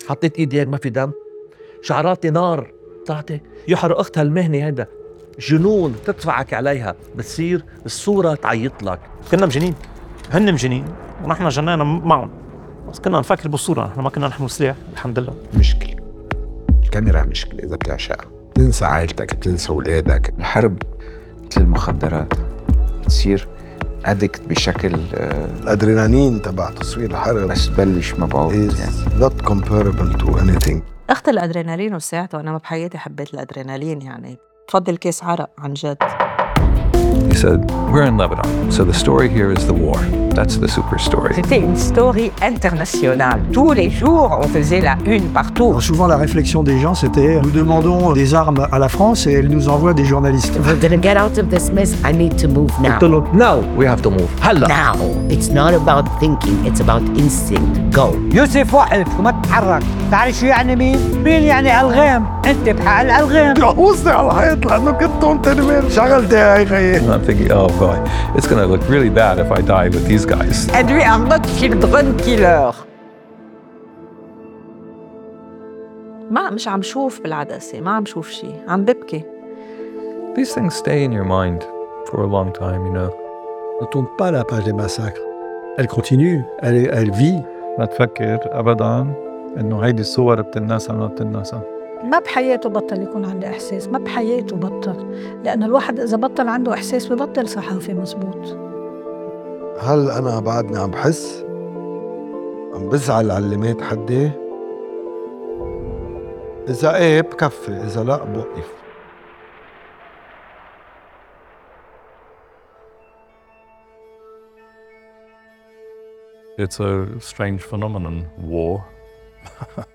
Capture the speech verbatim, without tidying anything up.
حطيت ايدي هيك ما في دم، شعراتي نار تعطي يحرق اختها المهني. هيدا جنون تدفعك عليها، بتصير الصورة تعيط لك. كنا مجنين، هن مجنين ونحن جنينا معهم، بس كنا نفكر بالصورة، نحن ما كنا نحمل سلاح الحمد لله. مشكلة الكاميرا مشكلة إذا بتعشقها، تنسى عائلتك، بتنسى أولادك. الحرب مثل المخدرات، تصير أدكت بشكل الأدرينالين تبع تصوير الحرب بس بلش مبعوث is not comparable to anything. أخت الأدرينالين وساعته أنا ما بحياتي حبيت الأدرينالين يعني. تفضل كيس عرق عن جد. He said, we're in Lebanon, so the story here is the war. That's the super story. C'était une story internationale. Tous les jours, on faisait la une partout. Alors souvent, la réflexion des gens, c'était « Nous demandons des armes à la France et elle nous envoie des journalistes. » We're gonna get out of this mess. I need to move now. Now we have to move. هلا. Now. It's not about thinking. It's about instinct. Go. يوسف وقف وما تتحرك. تعرف شو يعني مين؟ مين يعني ألغام. أنت بحق الألغام. وصلي على الحيط لأنه كنت هون تنمير. شغلتي هاي خيي. I'm thinking, oh boy, it's going to look really bad if I die with these guys. And we are not children killers. ما مش عم شوف بالعدسة، ما عم شوف شي، عم ببكي. These things stay in your mind for a long time, you know. Ne tourne pas la page des massacres. Elle continue, elle, elle vit. ما تفكر أبداً إنه هيدي الصور بتنسى ولا بتنسى. ما بحياته بطل يكون عنده إحساس، ما بحياته بطل، لأن الواحد إذا بطل عنده إحساس ببطل صحافي مزبوط. هل أنا بعدني عم بحس؟ عم بزعل على اللي مات حدي؟ إذا إيه بكفي، إذا لا بوقف. It's a strange phenomenon, war.